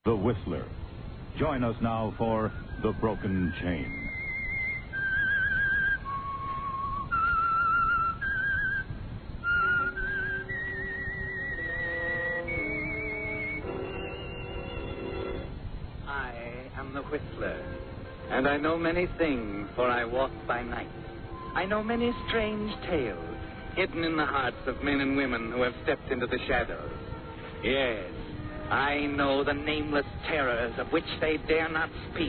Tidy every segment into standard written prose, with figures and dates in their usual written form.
The Whistler. Join us now for The Broken Chain. I am the Whistler, and I know many things, for I walk by night. I know many strange tales hidden in the hearts of men and women who have stepped into the shadows. Yes, I know the nameless terrors of which they dare not speak.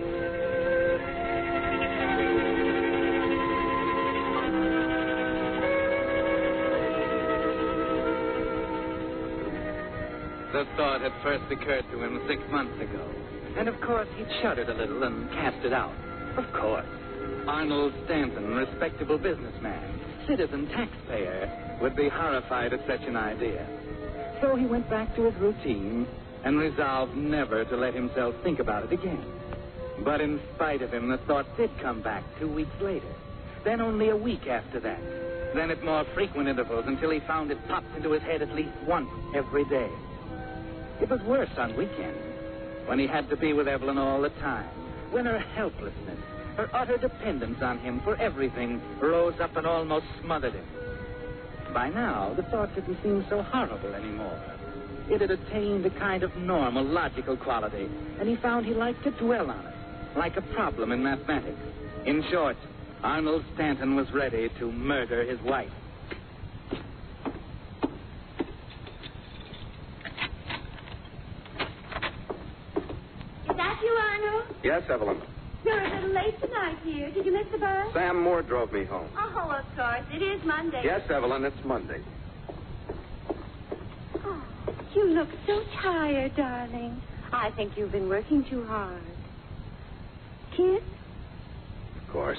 The thought had first occurred to him 6 months ago. And of course, he'd shuddered a little and cast it out. Of course. Arnold Stanton, respectable businessman, citizen taxpayer, would be horrified at such an idea. So he went back to his routine and resolved never to let himself think about it again. But in spite of him, the thought did come back 2 weeks later. Then only a week after that. Then at more frequent intervals until he found it popped into his head at least once every day. It was worse on weekends, when he had to be with Evelyn all the time, when her helplessness, her utter dependence on him for everything rose up and almost smothered him. By now, the thought didn't seem so horrible anymore. It had attained a kind of normal, logical quality, and he found he liked to dwell on it, like a problem in mathematics. In short, Arnold Stanton was ready to murder his wife. Is that you, Arnold? Yes, Evelyn. You're a little late tonight here. Did you miss the bus? Sam Moore drove me home. Oh, of course. It is Monday. Yes, Evelyn, it's Monday. Oh, you look so tired, darling. I think you've been working too hard. Kiss? Of course.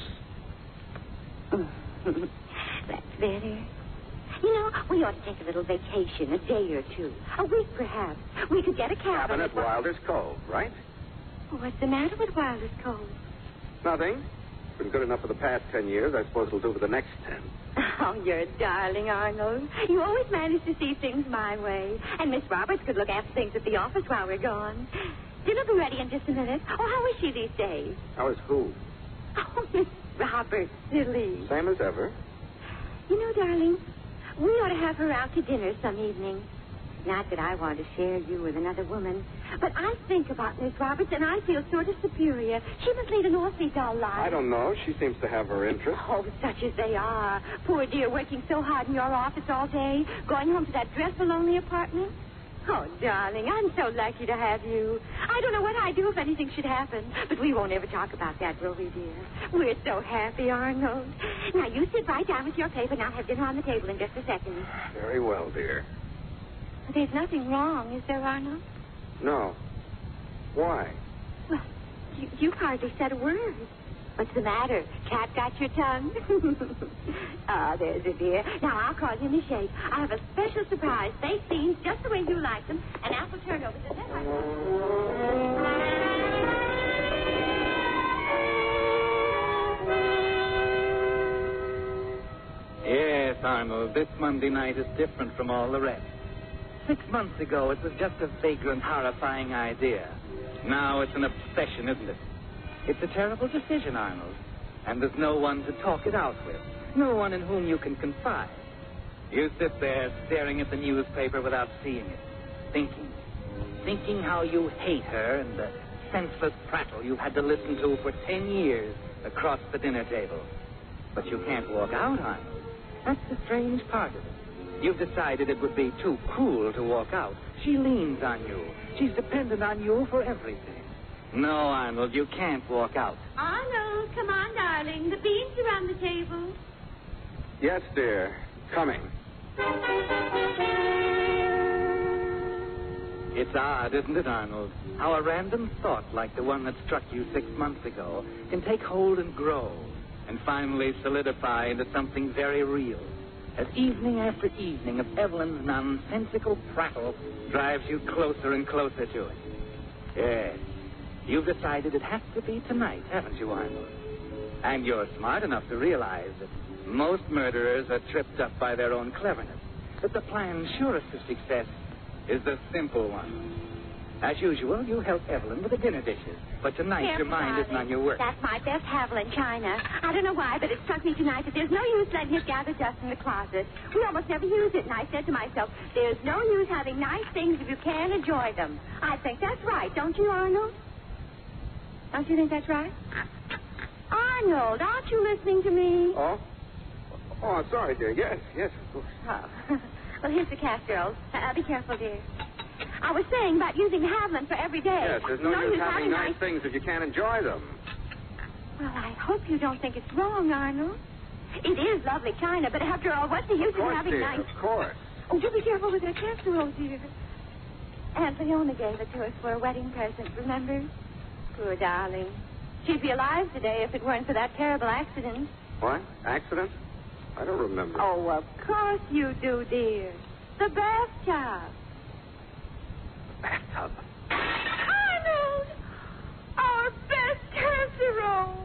That's better. You know, we ought to take a little vacation, a day or two. A week, perhaps. We could get a cabin. Cabin at Wilder's Cove, right? What's the matter with Wilder's Cove? Nothing. It's been good enough for the past 10 years. I suppose it'll do for the next 10. Oh, you're a darling, Arnold. You always manage to see things my way. And Miss Roberts could look after things at the office while we're gone. Dinner will be ready in just a minute. Oh, how is she these days? How is who? Oh, Miss Roberts, silly. Same as ever. You know, darling, we ought to have her out to dinner some evening. Not that I want to share you with another woman, but I think about Miss Roberts, and I feel sort of superior. She must lead an awfully dull life. I don't know. She seems to have her interests. Oh, such as they are. Poor dear, working so hard in your office all day, going home to that dreadful lonely apartment. Oh, darling, I'm so lucky to have you. I don't know what I'd do if anything should happen, but we won't ever talk about that, will we, dear? We're so happy, Arnold. Now, you sit right down with your paper, and I'll have dinner on the table in just a second. Very well, dear. There's nothing wrong, is there, Arnold? No. Why? Well, you hardly said a word. What's the matter? Cat got your tongue? Ah, there's a dear. Now, I'll call you in the shade. I have a special surprise. Baked beans just the way you like them, and apple turnovers. Is that right? Yes, Arnold, this Monday night is different from all the rest. 6 months ago, it was just a vagrant, horrifying idea. Now it's an obsession, isn't it? It's a terrible decision, Arnold. And there's no one to talk it out with. No one in whom you can confide. You sit there staring at the newspaper without seeing it. Thinking how you hate her and the senseless prattle you've had to listen to for 10 years across the dinner table. But you can't walk out, Arnold. That's the strange part of it. You've decided it would be too cruel to walk out. She leans on you. She's dependent on you for everything. No, Arnold, you can't walk out. Arnold, come on, darling. The beans are on the table. Yes, dear. Coming. It's odd, isn't it, Arnold? How a random thought like the one that struck you 6 months ago can take hold and grow and finally solidify into something very real. As evening after evening of Evelyn's nonsensical prattle drives you closer and closer to it. Yes, you've decided it has to be tonight, haven't you, Arnold? And you're smart enough to realize that most murderers are tripped up by their own cleverness, that the plan surest to success is the simple one. As usual, you help Evelyn with the dinner dishes. But tonight, your Careful, mind isn't on darling. your work. That's my best Haviland china. I don't know why, but it struck me tonight that there's no use letting it gather dust in the closet. We almost never use it, and I said to myself, there's no use having nice things if you can't enjoy them. I think that's right, don't you, Arnold? Don't you think that's right? Arnold, aren't you listening to me? Oh? Oh, I'm sorry, dear. Yes, of course. Oh. Well, here's the casseroles. Be careful, dear. I was saying about using Haviland for every day. Yes, there's no use having nice things if you can't enjoy them. Well, I hope you don't think it's wrong, Arnold. It is lovely china, but after all, what's the use Of course, in having dear, nice... of course. Oh, do be careful with that casserole, dear. Aunt Leona gave it to us for a wedding present, remember? Poor darling. She'd be alive today if it weren't for that terrible accident. What? Accident? I don't remember. Oh, of course you do, dear. The bathtub. Bathtub. Arnold! Our best casserole!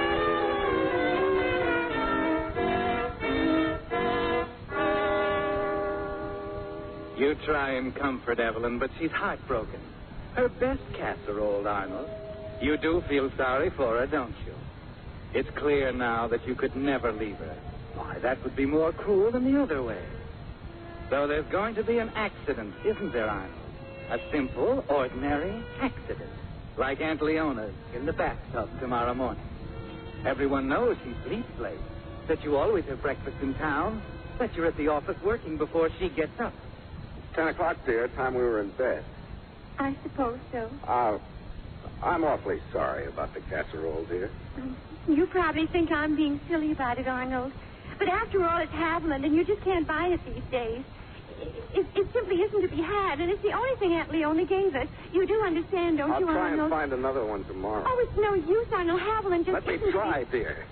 You try and comfort Evelyn, but she's heartbroken. Her best casserole, Arnold. You do feel sorry for her, don't you? It's clear now that you could never leave her. Why, that would be more cruel than the other way. So there's going to be an accident, isn't there, Arnold? A simple, ordinary accident. Like Aunt Leona's in the bathtub tomorrow morning. Everyone knows she sleeps late. That you always have breakfast in town. That you're at the office working before she gets up. 10 o'clock, dear. Time we were in bed. I suppose so. I'm awfully sorry about the casserole, dear. You probably think I'm being silly about it, Arnold. But after all, it's Haviland, and you just can't buy it these days. It simply isn't to be had, and it's the only thing Aunt Leona gave us. You do understand, don't you, I'll try Arnold? and find another one tomorrow. Oh, it's no use, Arnold. Haviland just Let me isn't try, dear.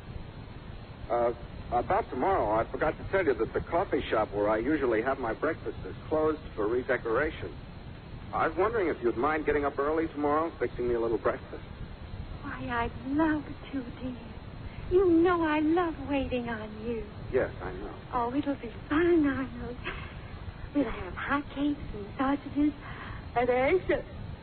About tomorrow, I forgot to tell you that the coffee shop where I usually have my breakfast is closed for redecoration. I was wondering if you'd mind getting up early tomorrow, fixing me a little breakfast. Why, I'd love to, dear. You know I love waiting on you. Yes, I know. Oh, it'll be fun, Arnold. We'll have hot cakes and sausages and eggs.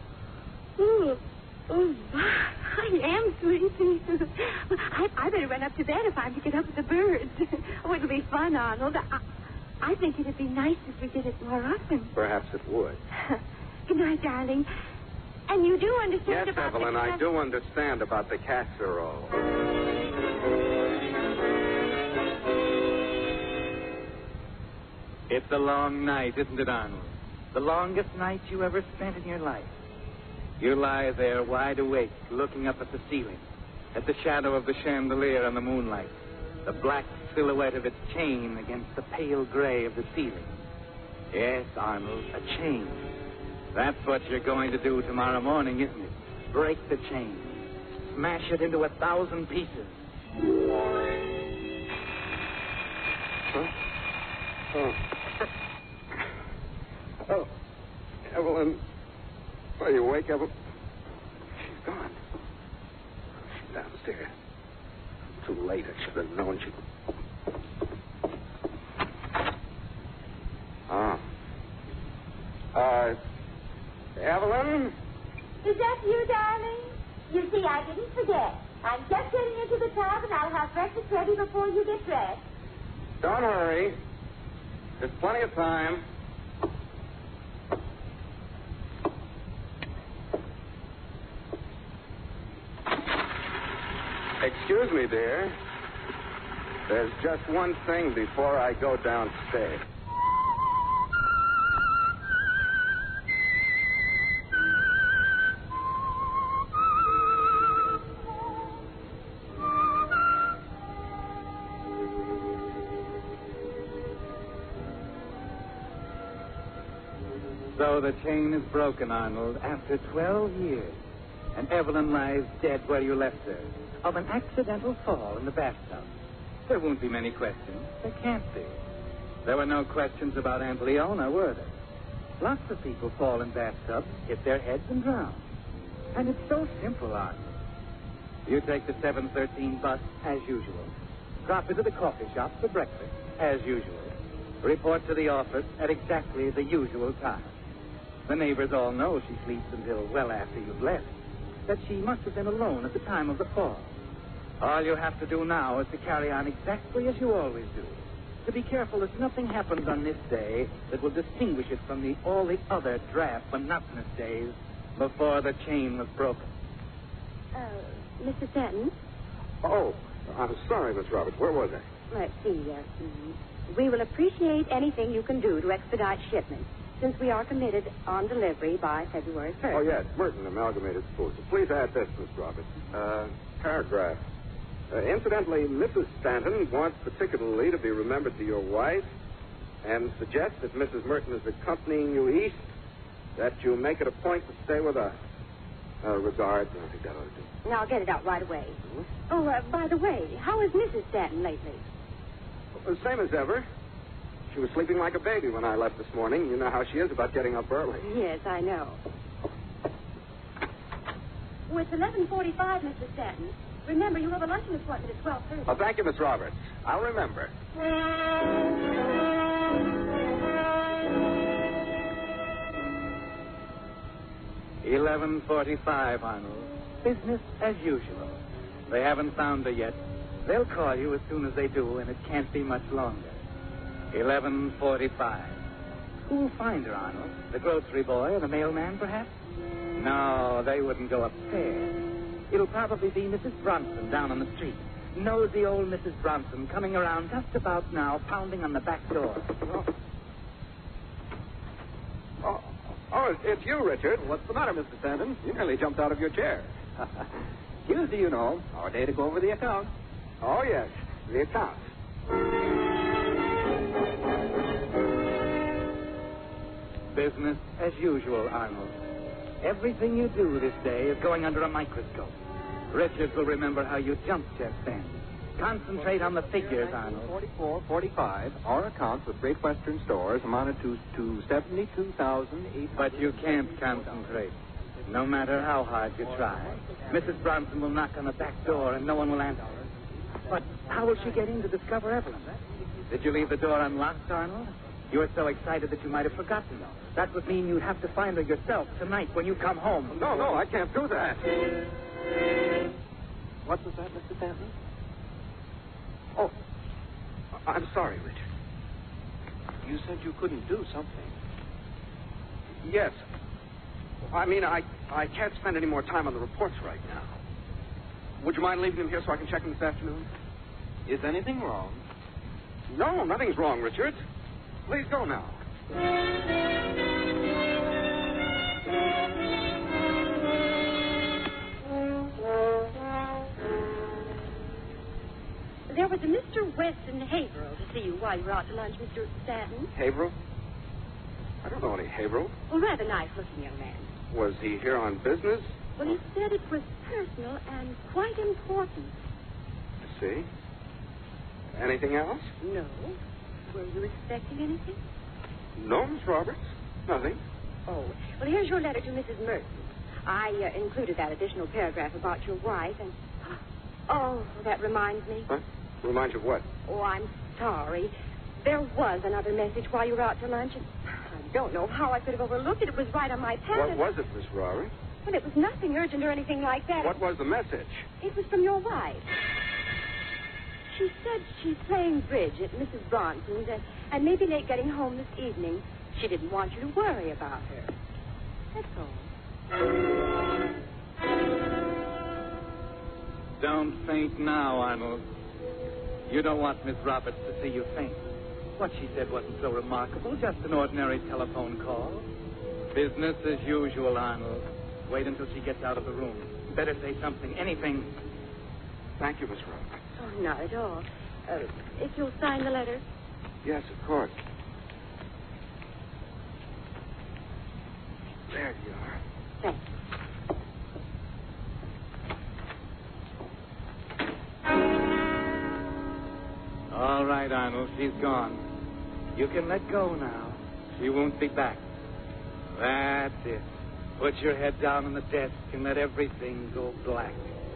Oh, I am sleepy. I better run up to bed if I'm to get up with the birds. Oh, it'll be fun, Arnold. I think it'd be nice if we did it more often. Perhaps it would. Good night, darling. And you do understand Yes, about Evelyn, the I do understand about the casserole. It's a long night, isn't it, Arnold? The longest night you ever spent in your life. You lie there wide awake, looking up at the ceiling, at the shadow of the chandelier on the moonlight, the black silhouette of its chain against the pale gray of the ceiling. Yes, Arnold, a chain. That's what you're going to do tomorrow morning, isn't it? Break the chain. Smash it into 1,000 pieces. Huh? Oh, Evelyn. Are you awake, Evelyn? She's gone. She's downstairs. Too late. I should have known she... Evelyn? Is that you, darling? You see, I didn't forget. I'm just getting into the tub, and I'll have breakfast ready before you get dressed. Don't hurry. There's plenty of time. Excuse me, dear. There's just one thing before I go downstairs. So the chain is broken, Arnold, after 12 years. And Evelyn lies dead where you left her, of an accidental fall in the bathtub. There won't be many questions. There can't be. There were no questions about Aunt Leona, were there? Lots of people fall in bathtubs, hit their heads, and drown. And it's so simple, Arnold. You take the 7:13 bus, as usual. Drop into the coffee shop for breakfast, as usual. Report to the office at exactly the usual time. The neighbors all know she sleeps until well after you've left. That she must have been alone at the time of the fall. All you have to do now is to carry on exactly as you always do. To be careful that nothing happens on this day that will distinguish it from all the other drab, monotonous days before the chain was broken. Mr. Stanton? Oh, I'm sorry, Miss Roberts. Where was I? Let's see. We will appreciate anything you can do to expedite shipment, since we are committed on delivery by February 1st. Oh, yes, Merton, Amalgamated Schools. Please add this, Miss Roberts. Paragraph. Incidentally, Mrs. Stanton wants particularly to be remembered to your wife and suggests that Mrs. Merton is accompanying you east, that you make it a point to stay with her. Regards, I think that ought to do. And I'll get it out right away. Oh, by the way, how is Mrs. Stanton lately? Well, same as ever. She was sleeping like a baby when I left this morning. You know how she is about getting up early. Yes, I know. Oh, it's 11:45, Mr. Stanton. Remember, you have a luncheon appointment at 12:30. Oh, thank you, Miss Roberts. I'll remember. 11:45, Arnold. Business as usual. They haven't found her yet. They'll call you as soon as they do, and it can't be much longer. 11:45. Who'll find her, Arnold? The grocery boy or the mailman, perhaps? No, they wouldn't go upstairs. It'll probably be Mrs. Bronson down on the street. Nosy old Mrs. Bronson coming around just about now, pounding on the back door. Oh, it's you, Richard. What's the matter, Mr. Stanton? You nearly jumped out of your chair. Tuesday, you know, our day to go over the account. Oh, yes, the account. Business as usual, Arnold. Everything you do this day is going under a microscope. Richard will remember how you jumped just then. Concentrate on the figures, Arnold. 44-45, our account with Great Western Stores amounted to $72,800. But you can't concentrate, no matter how hard you try. Mrs. Bronson will knock on the back door and no one will answer. But how will she get in to discover Evelyn? Did you leave the door unlocked, Arnold? You were so excited that you might have forgotten. That would mean you'd have to find her yourself tonight when you come home. No, I can't do that. What was that, Mr. Stanton? Oh, I'm sorry, Richard. You said you couldn't do something. Yes. I mean, I can't spend any more time on the reports right now. Would you mind leaving them here so I can check them this afternoon? Is anything wrong? No, nothing's wrong, Richard. Please go now. There was a Mr. Weston Haverhill to see you while you were out to lunch, Mr. Stanton. Haverhill? I don't know any Haverhill. Well, rather nice-looking young man. Was he here on business? Well, he said it was personal and quite important. I see. Anything else? No. Were you expecting anything? No, Miss Roberts. Nothing. Oh, well, here's your letter to Mrs. Merton. I included that additional paragraph about your wife, and... Oh, that reminds me. Huh? Reminds you of what? Oh, I'm sorry. There was another message while you were out to lunch, and I don't know how I could have overlooked it. It was right on my pad. What was it, Miss Roberts? Well, it was nothing urgent or anything like that. What was the message? It was from your wife. She said she's playing bridge at Mrs. Bronson's and may be late getting home this evening. She didn't want you to worry about her. That's all. Don't faint now, Arnold. You don't want Miss Roberts to see you faint. What she said wasn't so remarkable, just an ordinary telephone call. Business as usual, Arnold. Wait until she gets out of the room. Better say something, anything. Thank you, Miss Roberts. Oh, not at all. If you'll sign the letter. Yes, of course. There you are. Thanks. All right, Arnold, she's gone. You can let go now. She won't be back. That's it. Put your head down on the desk and let everything go black.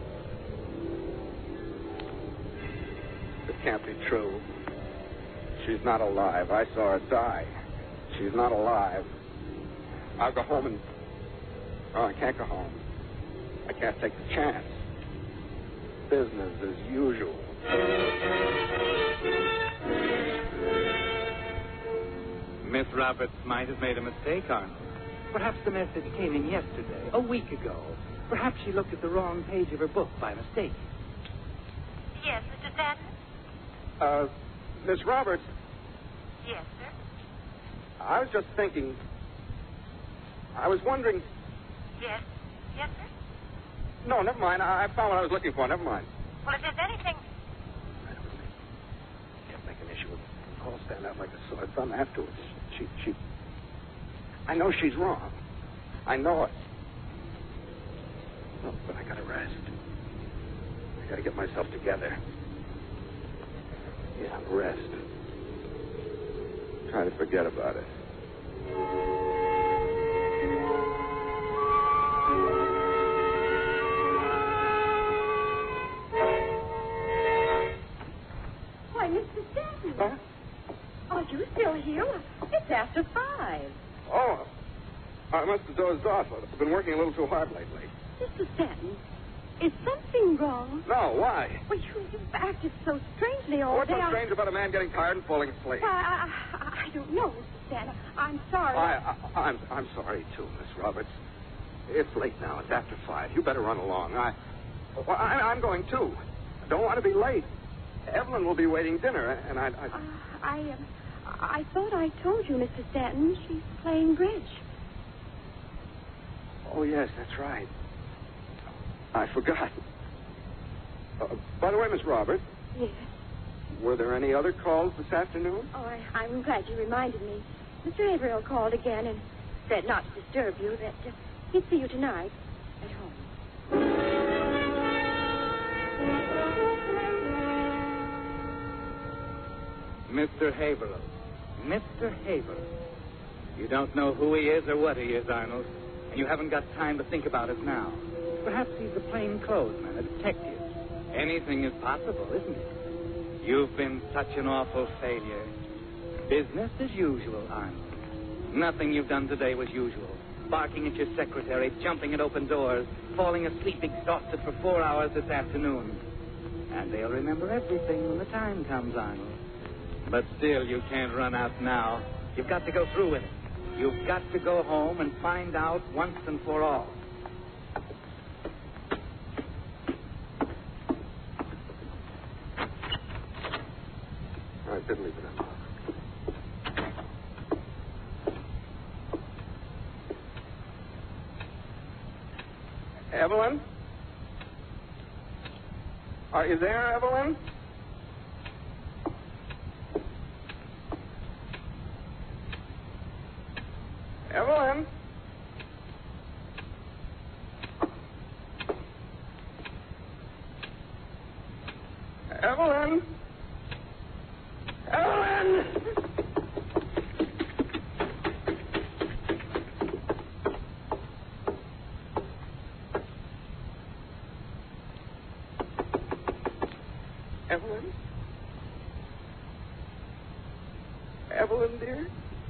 It can't be true. She's not alive. I saw her die. She's not alive. I'll go home and... Oh, I can't go home. I can't take the chance. Business as usual. Miss Roberts might have made a mistake, Arnold. Perhaps the message came in yesterday, a week ago. Perhaps she looked at the wrong page of her book by mistake. Yes, Mr. Stanton? Miss Roberts, Yes, sir. I was just thinking... I was wondering... Yes. Yes, sir? No, never mind. I found what I was looking for. Never mind. Well, if there's anything... I can't make an issue with Paul stand out like a sore thumb afterwards. She... I know she's wrong. I know it. Oh, but I gotta rest. I gotta get myself together. Yeah, rest. Try to forget about it. Why, Mr. Stanton. Huh? Are you still here? It's after 5. Oh, I must have dozed off. I've been working a little too hard lately. Mr. Stanton, is something wrong? No, why? Well, you've acted so strangely all What's day. so strange about a man getting tired and falling asleep? I don't know, Mr. Stanton. I'm sorry. I'm sorry, too, Miss Roberts. It's late now. It's after 5. You better run along. I'm going, too. I don't want to be late. Evelyn will be waiting dinner, and I thought I told you, Mr. Stanton. She's playing bridge. Oh, yes, that's right. I forgot. By the way, Miss Roberts, Yes. were there any other calls this afternoon? Oh, I'm glad you reminded me. Mr. Averill called again and said not to disturb you, that he'd see you tonight at home. Mr. Haverhill. Mr. Haverhill. You don't know who he is or what he is, Arnold, and you haven't got time to think about it now. Perhaps he's a plainclothesman, a detective. Anything is possible, isn't it? You've been such an awful failure. Business as usual, Arnold. Nothing you've done today was usual. Barking at your secretary, jumping at open doors, falling asleep exhausted for 4 hours this afternoon. And they'll remember everything when the time comes, Arnold. But still, you can't run out now. You've got to go through with it. You've got to go home and find out once and for all. I did leave it unlocked. Evelyn? Are you there, Evelyn? Evelyn? Evelyn? Evelyn! Evelyn? Evelyn, dear?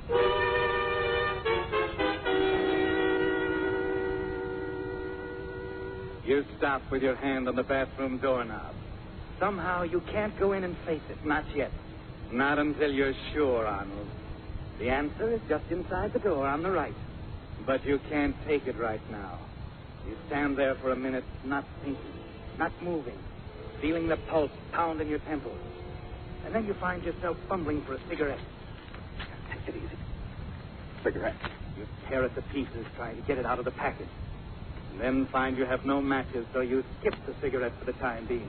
You stop with your hand on the bathroom doorknob. Somehow you can't go in and face it. Not yet. Not until you're sure, Arnold. The answer is just inside the door on the right. But you can't take it right now. You stand there for a minute, not thinking, not moving, feeling the pulse pound in your temples. And then you find yourself fumbling for a cigarette. Take it easy. Cigarette. You tear it to pieces, trying to get it out of the packet. And then find you have no matches, so you skip the cigarette for the time being.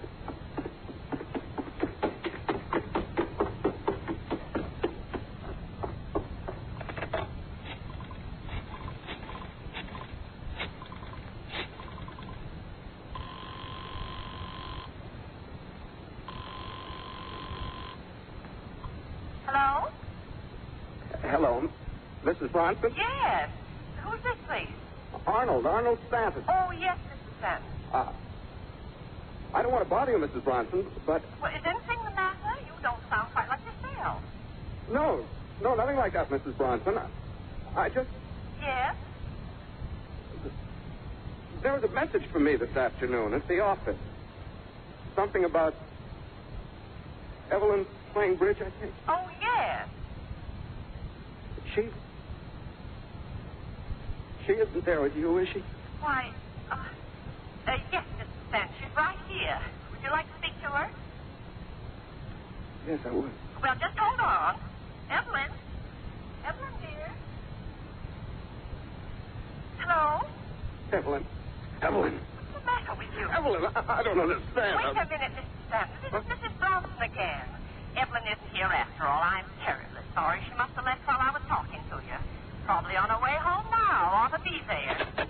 Hello? Hello, Mrs. Bronson? Yes. Who's this, please? Arnold Stanton. Oh, yes, Mr. Stanton. I don't want to bother you, Mrs. Bronson, but... Well, is anything the matter? You don't sound quite like yourself. No, nothing like that, Mrs. Bronson. I just... Yes? There was a message for me this afternoon at the office. Something about Evelyn playing bridge, I think. Oh, yes. She isn't there with you, is she? Why, yes, Mr. Stan. She's right here. Would you like to speak to her? Yes, I would. Well, just hold on. Evelyn? Evelyn, dear? Hello? Evelyn. What's the matter with you? Evelyn, I don't understand. Wait a minute, Mr. Stanton. This is Mrs. Bronson again. Evelyn isn't here after all. I'm terribly sorry. She must have left while I was talking to you. Probably on her way home now. Ought to be there.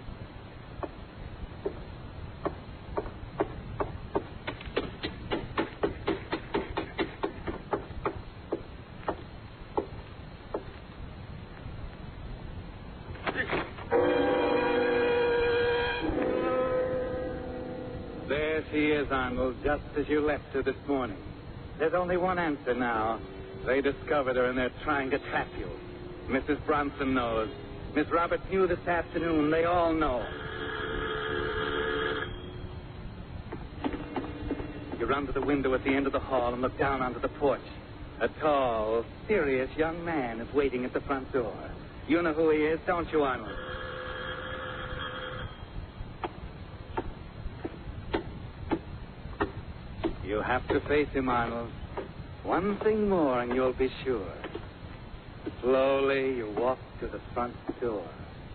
There she is, Arnold, just as you left her this morning. There's only one answer now. They discovered her and they're trying to trap you. Mrs. Bronson knows. Miss Roberts knew this afternoon. They all know. You run to the window at the end of the hall and look down onto the porch. A tall, serious young man is waiting at the front door. You know who he is, don't you, Arnold? You have to face him, Arnold. One thing more and you'll be sure. Slowly, you walk to the front door.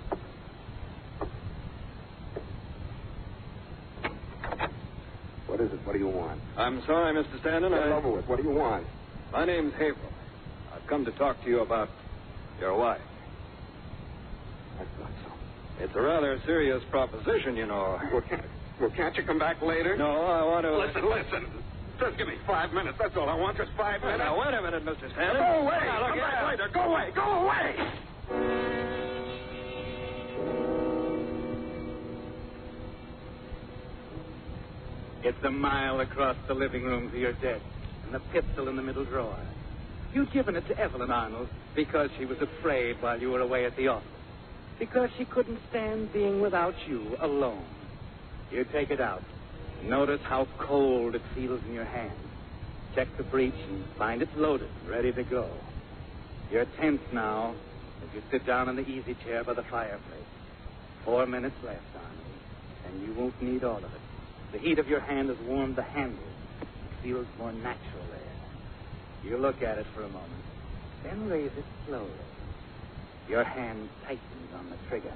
What is it? What do you want? I'm sorry, Mr. Stanton. Get over with. What do you want? My name's Haverhill. I've come to talk to you about your wife. I thought so. It's a rather serious proposition, you know. Well, can't you come back later? No, I want to... Listen. Just give me 5 minutes. That's all I want. Just 5 minutes. Now, wait a minute, Mr. Stanton. Go away. Now, look Come here. back later. Go away. It's a mile across the living room to your desk, and the pistol in the middle drawer. You'd given it to Evelyn, Arnold, because she was afraid while you were away at the office. Because she couldn't stand being without you alone. You take it out. Notice how cold it feels in your hand. Check the breech and find it's loaded, ready to go. You're tense now as you sit down in the easy chair by the fireplace. 4 minutes left, Arnold, and you won't need all of it. The heat of your hand has warmed the handle. It feels more natural there. You look at it for a moment, then raise it slowly. Your hand tightens on the trigger.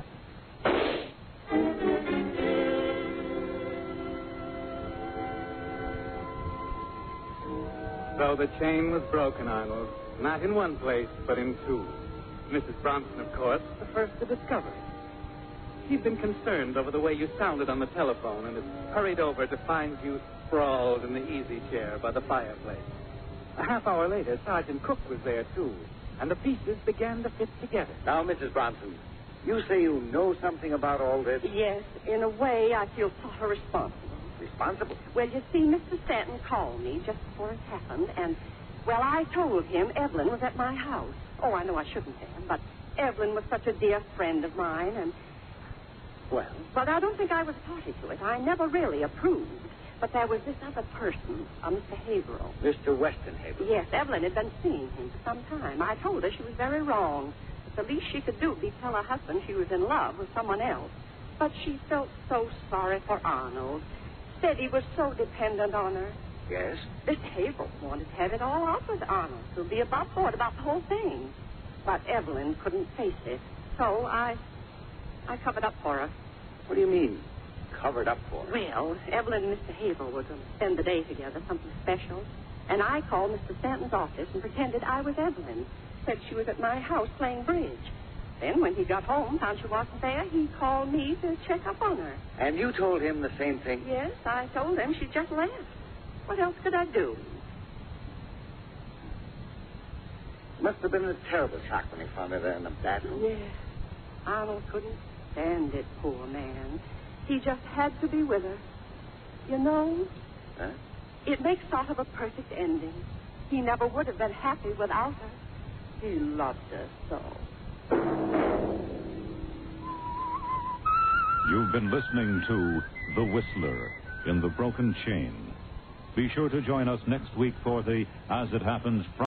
So the chain was broken, Arnold. Not in one place, but in two. Mrs. Bronson, of course, was the first to discover it. She'd been concerned over the way you sounded on the telephone and had hurried over to find you sprawled in the easy chair by the fireplace. A half hour later, Sergeant Cook was there, too, and the pieces began to fit together. Now, Mrs. Bronson, you say you know something about all this? Yes, in a way, I feel sort of responsible. Responsible? Well, you see, Mr. Stanton called me just before it happened, and, well, I told him Evelyn was at my house. Oh, I know I shouldn't have, but Evelyn was such a dear friend of mine, and, well, but I don't think I was party to it. I never really approved. But there was this other person, Mr. Haverhill. Mr. Weston Haverhill? Yes, Evelyn had been seeing him for some time. I told her she was very wrong. The least she could do would be tell her husband she was in love with someone else. But she felt so sorry for Arnold. Said he was so dependent on her. Yes? This Haverhill wanted to have it all off with Arnold, to be above board about the whole thing. But Evelyn couldn't face it. So I covered up for her. What do you mean, covered up for? Well, Evelyn and Mr. Haverhill were going to spend the day together, something special. And I called Mr. Stanton's office and pretended I was Evelyn. Said she was at my house playing bridge. Then when he got home, found she wasn't there, he called me to check up on her. And you told him the same thing? Yes, I told him she just left. What else could I do? Must have been a terrible shock when he found her there in the bathroom. Yes. Arnold couldn't stand it, poor man. He just had to be with her. You know, Huh? it makes sort of a perfect ending. He never would have been happy without her. He loved her so. You've been listening to The Whistler in the Broken Chain. Be sure to join us next week for the As It Happens